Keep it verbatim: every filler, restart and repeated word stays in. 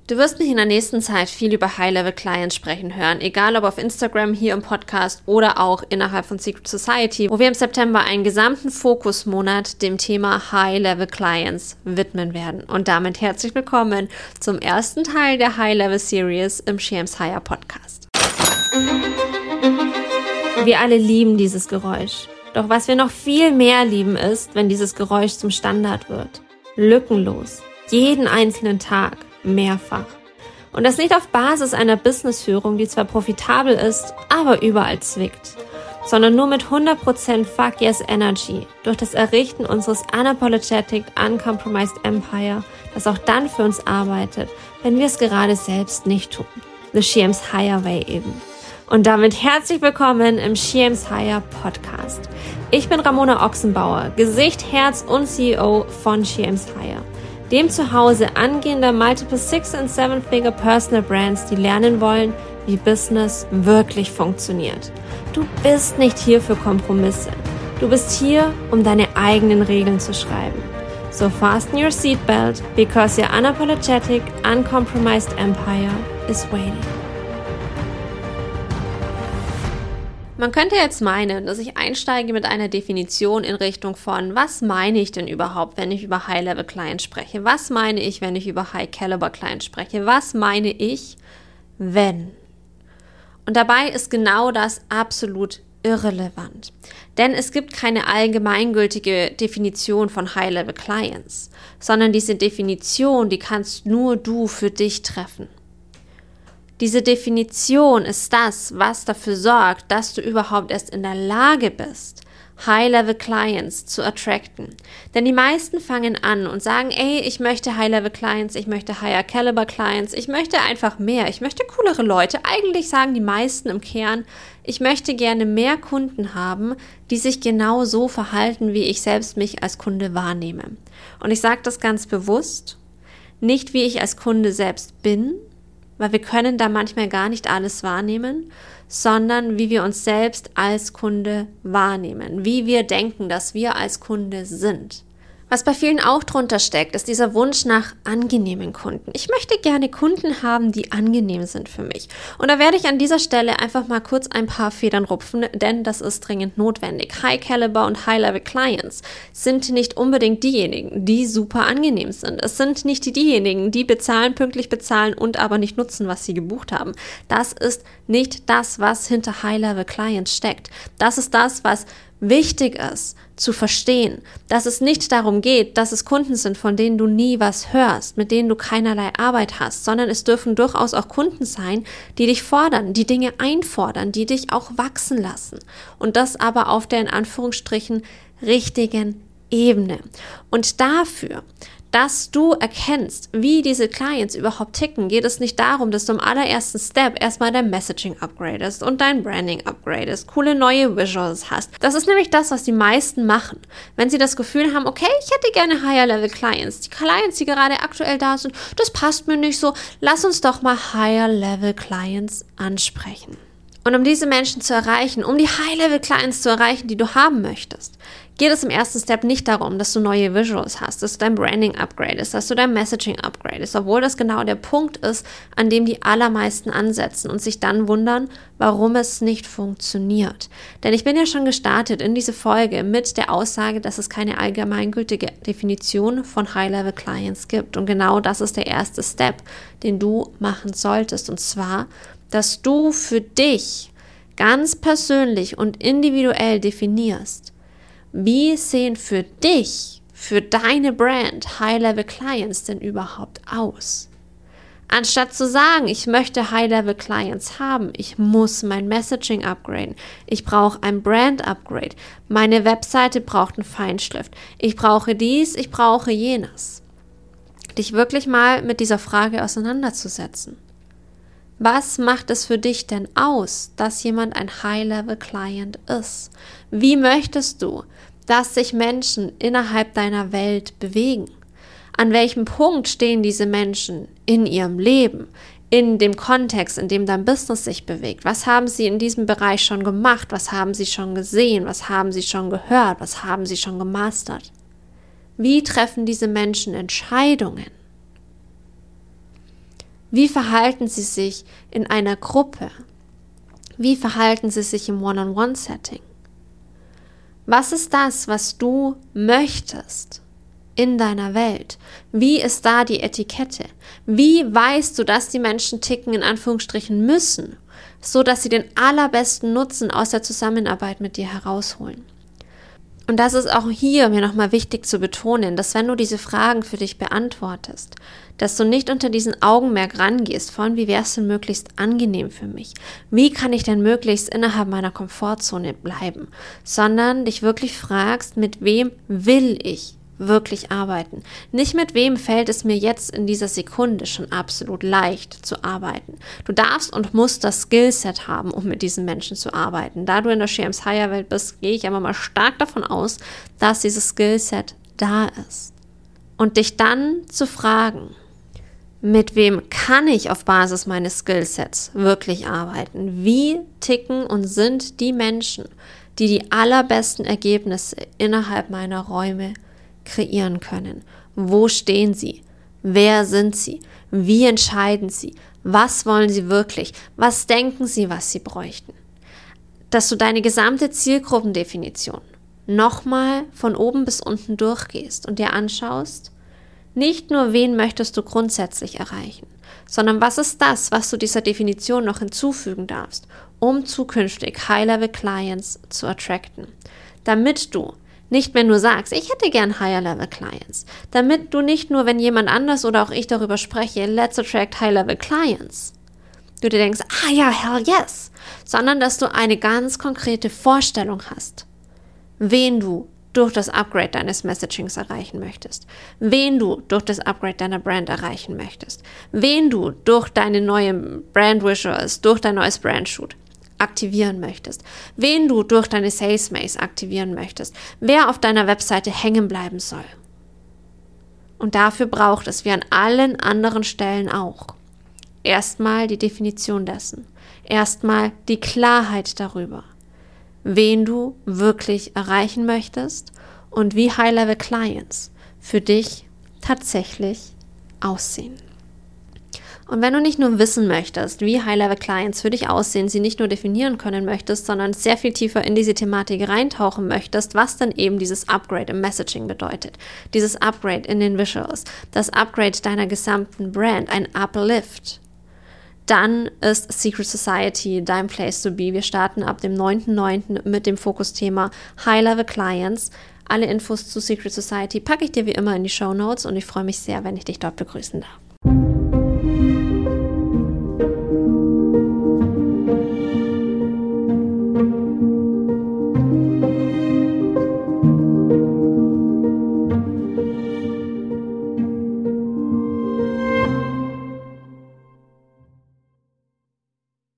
Du wirst mich in der nächsten Zeit viel über High-Level-Clients sprechen hören, egal ob auf Instagram, hier im Podcast oder auch innerhalb von Secret Society, wo wir im September einen gesamten Fokusmonat dem Thema High-Level-Clients widmen werden. Und damit herzlich willkommen zum ersten Teil der High-Level-Series im She Aims Higher Podcast. Wir alle lieben dieses Geräusch. Doch was wir noch viel mehr lieben ist, wenn dieses Geräusch zum Standard wird. Lückenlos. Jeden einzelnen Tag. Mehrfach. Und das nicht auf Basis einer Businessführung, die zwar profitabel ist, aber überall zwickt, sondern nur mit hundert Prozent Fuck Yes Energy durch das Errichten unseres Unapologetic, Uncompromised Empire, das auch dann für uns arbeitet, wenn wir es gerade selbst nicht tun. The She Aims Higher Way eben. Und damit herzlich willkommen im She Aims Higher Podcast. Ich bin Ramona Ochsenbauer, Gesicht, Herz und C E O von She Aims Higher. Dem Zuhause angehender Multiple Six- und Seven-Figure Personal Brands, die lernen wollen, wie Business wirklich funktioniert. Du bist nicht hier für Kompromisse. Du bist hier, um deine eigenen Regeln zu schreiben. So fasten your seatbelt, because your unapologetic, uncompromised empire is waiting. Man könnte jetzt meinen, dass ich einsteige mit einer Definition in Richtung von, was meine ich denn überhaupt, wenn ich über High-Level-Clients spreche? Was meine ich, wenn ich über High-Caliber-Clients spreche? Was meine ich, wenn? Und dabei ist genau das absolut irrelevant. Denn es gibt keine allgemeingültige Definition von High-Level-Clients, sondern diese Definition, die kannst nur du für dich treffen. Diese Definition ist das, was dafür sorgt, dass du überhaupt erst in der Lage bist, High-Level-Clients zu attracten. Denn die meisten fangen an und sagen, ey, ich möchte High-Level-Clients, ich möchte Higher-Caliber-Clients, ich möchte einfach mehr, ich möchte coolere Leute. Eigentlich sagen die meisten im Kern, ich möchte gerne mehr Kunden haben, die sich genau so verhalten, wie ich selbst mich als Kunde wahrnehme. Und ich sage das ganz bewusst, nicht wie ich als Kunde selbst bin, weil wir können da manchmal gar nicht alles wahrnehmen, sondern wie wir uns selbst als Kunde wahrnehmen, wie wir denken, dass wir als Kunde sind. Was bei vielen auch drunter steckt, ist dieser Wunsch nach angenehmen Kunden. Ich möchte gerne Kunden haben, die angenehm sind für mich. Und da werde ich an dieser Stelle einfach mal kurz ein paar Federn rupfen, denn das ist dringend notwendig. High-Caliber und High-Level-Clients sind nicht unbedingt diejenigen, die super angenehm sind. Es sind nicht diejenigen, die bezahlen, pünktlich bezahlen und aber nicht nutzen, was sie gebucht haben. Das ist nicht das, was hinter High-Level-Clients steckt. Das ist das, was wichtig ist zu verstehen, dass es nicht darum geht, dass es Kunden sind, von denen du nie was hörst, mit denen du keinerlei Arbeit hast, sondern es dürfen durchaus auch Kunden sein, die dich fordern, die Dinge einfordern, die dich auch wachsen lassen. Und das aber auf der in Anführungsstrichen richtigen Ebene. Und dafür, dass du erkennst, wie diese Clients überhaupt ticken, geht es nicht darum, dass du im allerersten Step erstmal dein Messaging upgradest und dein Branding upgradest, coole neue Visuals hast. Das ist nämlich das, was die meisten machen. Wenn sie das Gefühl haben, okay, ich hätte gerne Higher-Level-Clients. Die Clients, die gerade aktuell da sind, das passt mir nicht so. Lass uns doch mal Higher-Level-Clients ansprechen. Und um diese Menschen zu erreichen, um die High-Level-Clients zu erreichen, die du haben möchtest, geht es im ersten Step nicht darum, dass du neue Visuals hast, dass du dein Branding upgradest, dass du dein Messaging upgradest, obwohl das genau der Punkt ist, an dem die allermeisten ansetzen und sich dann wundern, warum es nicht funktioniert. Denn ich bin ja schon gestartet in diese Folge mit der Aussage, dass es keine allgemeingültige Definition von High-Level-Clients gibt. Und genau das ist der erste Step, den du machen solltest. Und zwar, dass du für dich ganz persönlich und individuell definierst, wie sehen für dich, für deine Brand High-Level-Clients denn überhaupt aus? Anstatt zu sagen, ich möchte High-Level-Clients haben, ich muss mein Messaging upgraden, ich brauche ein Brand-Upgrade, meine Webseite braucht einen Feinschliff, ich brauche dies, ich brauche jenes. Dich wirklich mal mit dieser Frage auseinanderzusetzen. Was macht es für dich denn aus, dass jemand ein High-Level-Client ist? Wie möchtest du, dass sich Menschen innerhalb deiner Welt bewegen? An welchem Punkt stehen diese Menschen in ihrem Leben, in dem Kontext, in dem dein Business sich bewegt? Was haben sie in diesem Bereich schon gemacht? Was haben sie schon gesehen? Was haben sie schon gehört? Was haben sie schon gemastert? Wie treffen diese Menschen Entscheidungen? Wie verhalten sie sich in einer Gruppe? Wie verhalten sie sich im One-on-One-Setting? Was ist das, was du möchtest in deiner Welt? Wie ist da die Etikette? Wie weißt du, dass die Menschen ticken, in Anführungsstrichen müssen, so dass sie den allerbesten Nutzen aus der Zusammenarbeit mit dir herausholen? Und das ist auch hier mir nochmal wichtig zu betonen, dass wenn du diese Fragen für dich beantwortest, dass du nicht unter diesen Augenmerk rangehst von, wie wäre es denn möglichst angenehm für mich? Wie kann ich denn möglichst innerhalb meiner Komfortzone bleiben? Sondern dich wirklich fragst, mit wem will ich wirklich arbeiten? Nicht mit wem fällt es mir jetzt in dieser Sekunde schon absolut leicht zu arbeiten. Du darfst und musst das Skillset haben, um mit diesen Menschen zu arbeiten. Da du in der She Aims Higher Welt bist, gehe ich aber mal stark davon aus, dass dieses Skillset da ist. Und dich dann zu fragen, mit wem kann ich auf Basis meines Skillsets wirklich arbeiten? Wie ticken und sind die Menschen, die die allerbesten Ergebnisse innerhalb meiner Räume kreieren können? Wo stehen sie? Wer sind sie? Wie entscheiden sie? Was wollen sie wirklich? Was denken sie, was sie bräuchten? Dass du deine gesamte Zielgruppendefinition nochmal von oben bis unten durchgehst und dir anschaust, nicht nur, wen möchtest du grundsätzlich erreichen, sondern was ist das, was du dieser Definition noch hinzufügen darfst, um zukünftig High-Level-Clients zu attracten, damit du nicht mehr nur sagst, ich hätte gern Higher-Level-Clients, damit du nicht nur, wenn jemand anders oder auch ich darüber spreche, let's attract High-Level-Clients, du dir denkst, ah ja, hell yes, sondern dass du eine ganz konkrete Vorstellung hast, wen du durch das Upgrade deines Messagings erreichen möchtest, wen du durch das Upgrade deiner Brand erreichen möchtest, wen du durch deine neuen Brand Visuals, durch dein neues Brand Shoot aktivieren möchtest, wen du durch deine Sales Mails aktivieren möchtest, wer auf deiner Webseite hängen bleiben soll. Und dafür braucht es, wie an allen anderen Stellen auch, erstmal die Definition dessen, erstmal die Klarheit darüber, wen du wirklich erreichen möchtest und wie High-Level-Clients für dich tatsächlich aussehen. Und wenn du nicht nur wissen möchtest, wie High-Level-Clients für dich aussehen, sie nicht nur definieren können möchtest, sondern sehr viel tiefer in diese Thematik reintauchen möchtest, was dann eben dieses Upgrade im Messaging bedeutet, dieses Upgrade in den Visuals, das Upgrade deiner gesamten Brand, ein Uplift, dann ist Secret Society dein Place to be. Wir starten ab dem neunten neunten mit dem Fokusthema High-Level Clients. Alle Infos zu Secret Society packe ich dir wie immer in die Shownotes und ich freue mich sehr, wenn ich dich dort begrüßen darf.